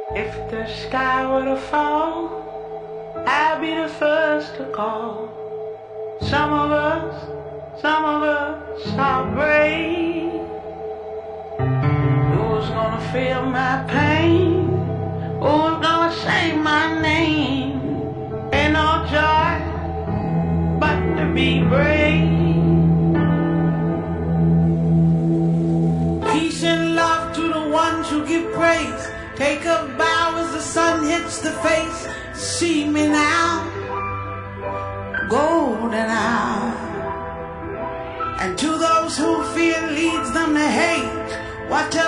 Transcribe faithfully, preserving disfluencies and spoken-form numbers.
If the sky were to fall, I'd be the first to call. Some of us, some of us are brave. Who's gonna feel my pain? Who's gonna say my name? Ain't no joy but to be brave. Peace and love to the ones who give praise. Take a bow as the sun hits the face. See me now, golden hour. And to those who fear leads them to hate, whatever